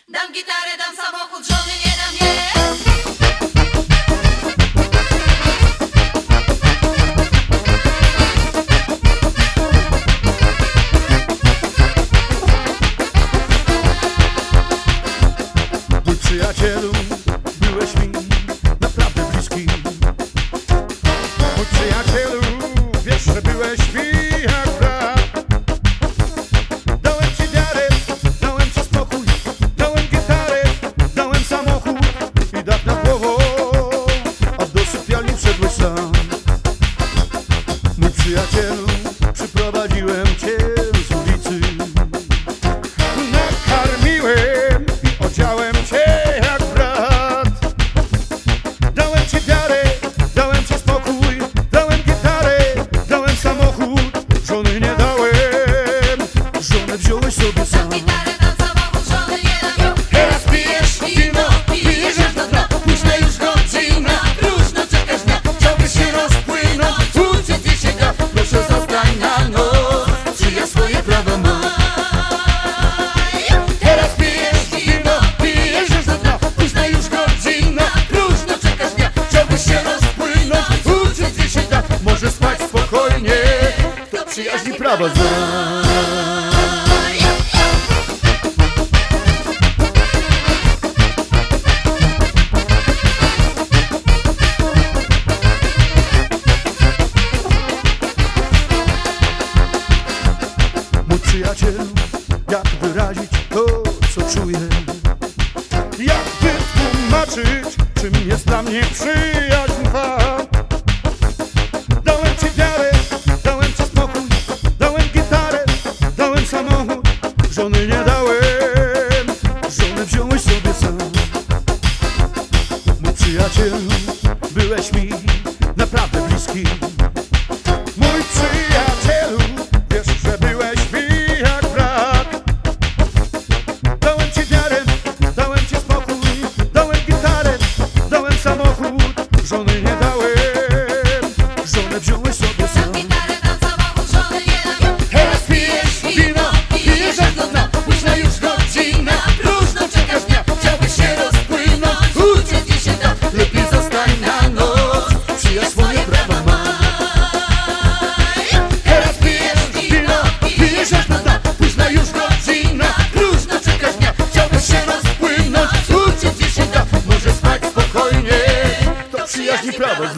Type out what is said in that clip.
Dam gitarę, dam samochód, żony nie dam, nie. Mój przyjacielu, byłeś mi naprawdę bliski. Mój przyjacielu, wiesz, że byłeś mi jak brat. Dałem ci wiarę, dałem ci spokój, dałem gitarę, dałem samochód i dach nad głową, a do sypialni wszedłeś sam. Mój przyjacielu, przyprowadziłem cię z ulicy. Nakarmiłem i odziałem cię jak brat. Dałem ci wiarę, dałem ci spokój, dałem gitarę, dałem samochód, żony nie dałem, żonę wziąłeś sobie sam. Dam gitarę, dam samochód, żony nie dam. Teraz pijesz wino, pijesz aż do dna. Późna już godzina, próżno czekasz dnia. Chciałbyś się rozpłynąć, uciec gdzie się da. Proszę zostań na noc, czy ja swoje prawo mam. Teraz pijesz wino, pijesz aż do dna. Późna już godzina, próżno czekasz dnia. Chciałbyś się rozpłynąć, uciec gdzie się da. Może spać spokojnie, kto przyjaźni prawa zna. Mój przyjacielu, jak wyrazić to, co czuję? Jak wytłumaczyć, czym jest dla mnie przyjaźń wam? Dałem ci wiarę, dałem ci spokój, dałem gitarę, dałem samochód, żony nie dałem, żonę wziąłeś sobie sam. Mój przyjacielu, byłeś mi naprawdę bliski. Mój przyjacielu, wiesz, że byłeś mi jak brat. Dałem ci wiarę, dałem ci spokój, dałem gitarę, dałem samochód, żony nie dałem, żonę wziąłeś sobie sam. Dam gitarę, dam samochód, żony nie dam. Teraz pijesz wino, pijesz aż do dna. Późna już godzina, próżno czekasz dnia. Chciałbyś się rozpłynąć, uciec gdzie się da. Lepiej zostań na noc, przyjaźń swoje prawa ma. Teraz pijesz wino, pijesz aż do dna. Późna już godzina, próżno czekasz dnia. Chciałbyś się rozpłynąć, uciec gdzie się da. Może spać spokojnie, kto przyjaźni prawa zna.